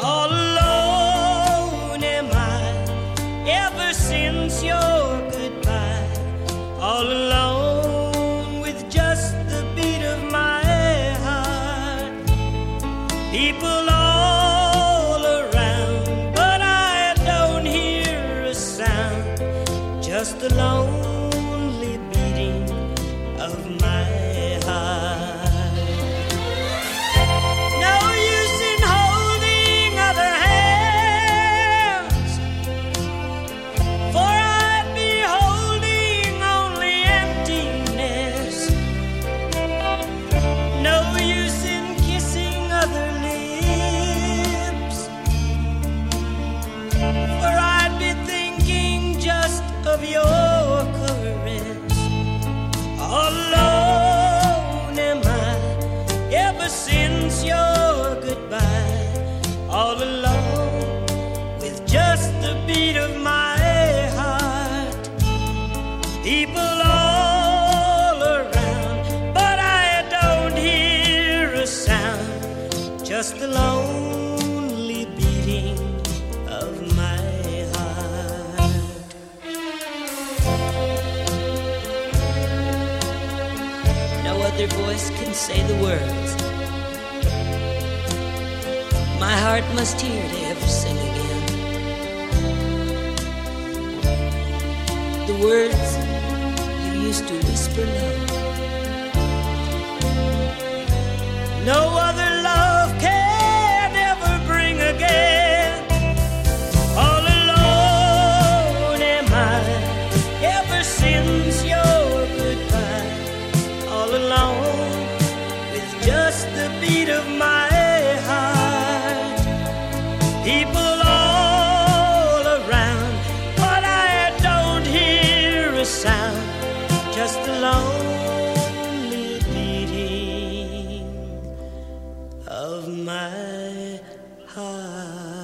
All alone am I ever since your goodbye. All alone with just the beat of my heart. People all around, but I don't hear a sound. Just the lonely beating of my heart. No use in holding other hands, for I'd be holding only emptiness. No use in kissing other lips, for I'd be thinking just of your caress. All alone am I ever since your goodbye. All alone with just the beat of my heart. People all around, but I don't hear a sound. Just the lonely beating of my heart. No other voice can say the words my heart must hear to ever sing again. The words you used to whisper love. No other love can ever bring again. All alone am I ever since your goodbye. All alone with just the beat of my heart. People all around, but I don't hear a sound. Just the lonely beating of my heart.